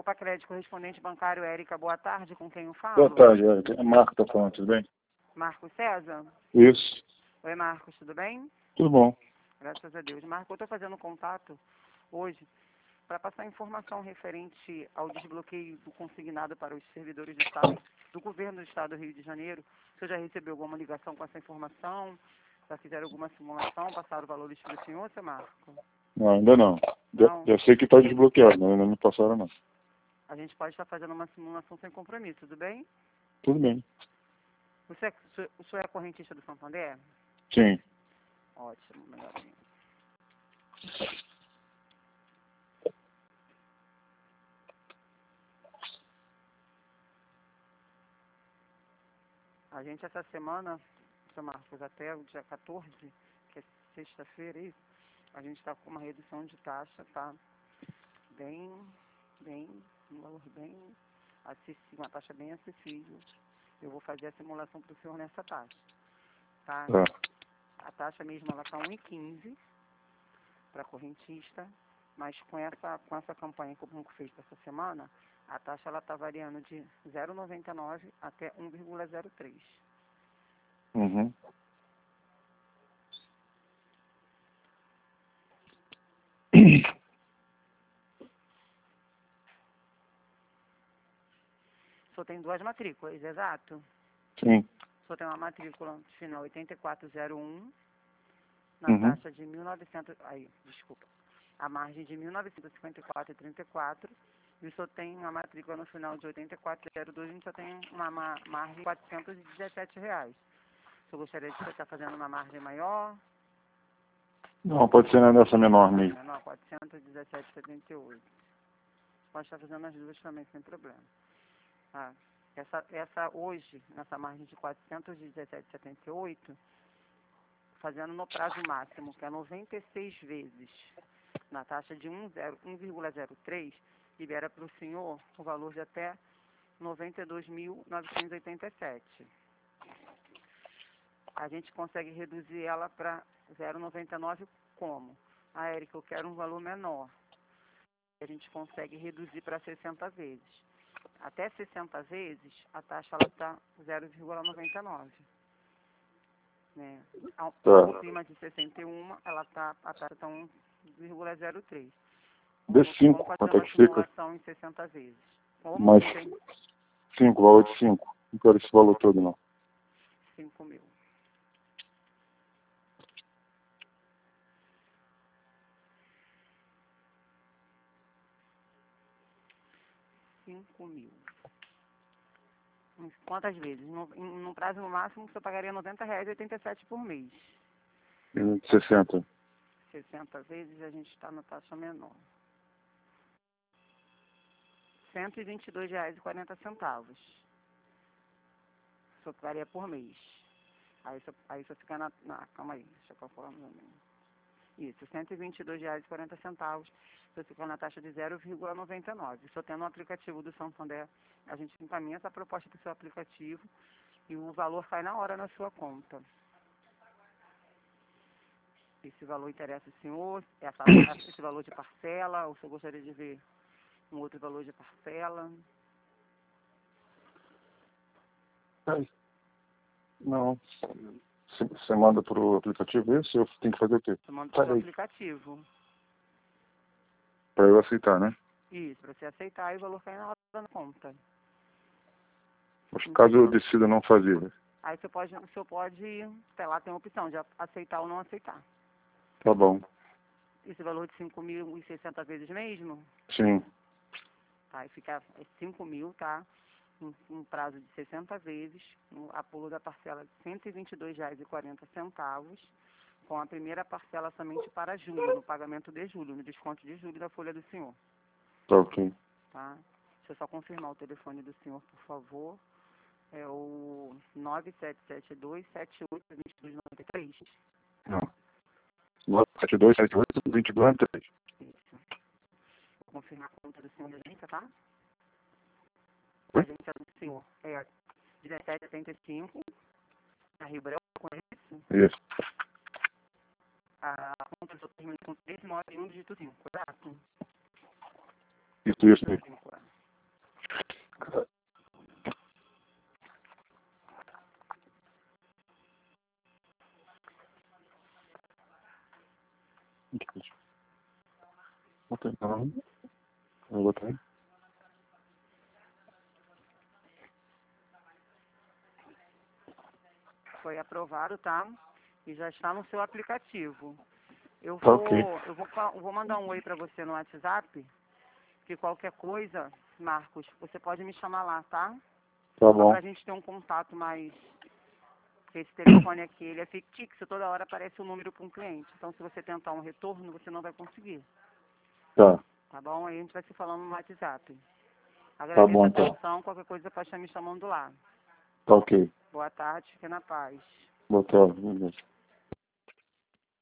Copa Crédito Correspondente Bancário, Érica, boa tarde, com quem eu falo? Boa tarde, Érica. É Marco tá falando, tudo bem? Marcos César? Isso. Oi, Marcos, tudo bem? Tudo bom. Graças a Deus. Marcos, eu estou fazendo contato hoje para passar informação referente ao desbloqueio do consignado para os servidores do Estado, do Governo do Estado do Rio de Janeiro. O senhor já recebeu alguma ligação com essa informação? Já fizeram alguma simulação? Passaram o valor para o senhor, seu Marco? Não, ainda não. Não? Já sei que está desbloqueado, mas ainda não passaram não. A gente pode estar fazendo uma simulação sem compromisso, tudo bem? Tudo bem. O senhor é correntista do Santander? Sim. Ótimo, melhor ainda. A gente essa semana, seu Marcos, até o dia 14, que é sexta-feira, isso, a gente está com uma redução de taxa, tá? Um valor bem acessível, uma taxa bem acessível. Eu vou fazer a simulação para o senhor nessa taxa, tá? A taxa mesmo, ela está 1,15 para correntista, mas com essa campanha que o banco fez essa semana, a taxa ela está variando de 0,99 até 1,03. Uhum. O senhor tem duas matrículas, exato? Sim. O senhor tem uma matrícula final 8401, na Uhum. taxa de 1.900... Aí, desculpa. A margem de 1.954,34. E o senhor tem uma matrícula no final de 8402, a gente só tem uma margem de R$ 417. O senhor gostaria de estar fazendo uma margem maior? Não, pode ser nessa menor mesmo. Menor, 417,78. Pode estar fazendo as duas também, sem problema. Ah, essa hoje, nessa margem de 417,78, fazendo no prazo máximo, que é 96 vezes, na taxa de 1,03, libera para o senhor o valor de até R$ 92.987. A gente consegue reduzir ela para 0,99 como? Ah, Érica, eu quero um valor menor. A gente consegue reduzir para 60 vezes. Até 60 vezes, a taxa está 0,99. Né? Acima de 61, a taxa está 1,03. D5, Vamos fazer quanto é uma que fica? simulação em 60 vezes. Mais 5, valor de 5. Não quero esse valor todo, não. 5 mil. Quantas vezes? No prazo máximo, você pagaria R$ 90,87 por mês. 60. 60 vezes, a gente está na taxa menor. R$ 122,40. Isso pagaria por mês. Aí você fica calma aí, deixa eu calcular também. Isso, R$ 122,40. Você fica na taxa de 0,99. Só tendo um aplicativo do Santander, a gente encaminha essa proposta para o seu aplicativo e o valor sai na hora na sua conta. Esse valor interessa o senhor? Esse valor de parcela? Ou o senhor gostaria de ver um outro valor de parcela? Não. Você manda para o aplicativo isso? Eu tenho que fazer o quê? Você manda para o aplicativo. Para eu aceitar, né? Isso, para você aceitar e o valor cai na hora na conta. Mas caso eu decida não fazer. Aí o senhor pode, até lá tem a opção de aceitar ou não aceitar. Tá bom. Esse valor de 5.060 vezes mesmo? Sim. Tá, e fica 5 mil, tá? Um prazo de 60 vezes, a pulo da parcela de R$ 122,40, com a primeira parcela somente para julho, no pagamento de julho, no desconto de julho da folha do senhor. Tá ok. Tá? Deixa eu só confirmar o telefone do senhor, por favor. É o 9772-782293. Não. 97278-2293. Isso. Vou confirmar a conta do senhor da agência, tá? A Oi? agência do senhor é 1775, na Rio Branco, com isso. Isso. A conta do senhor termina com 391, dígito 5, correto? Isso. 5, Botei, não. Eu botei. Foi aprovado, tá? E já está no seu aplicativo. Eu Tá vou, ok. eu vou mandar um oi para você no WhatsApp, que qualquer coisa, Marcos, você pode me chamar lá, tá? Tá Só bom. para a gente ter um contato mais... Porque esse telefone aqui, ele é fictício, toda hora aparece um número para um cliente. Então, se você tentar um retorno, você não vai conseguir. Tá. Tá bom? Aí a gente vai se falando no WhatsApp. Tá Agradeço bom, a então. atenção, qualquer coisa pode estar me chamando lá. Tá ok. Boa tarde, fique na paz. Boa tarde.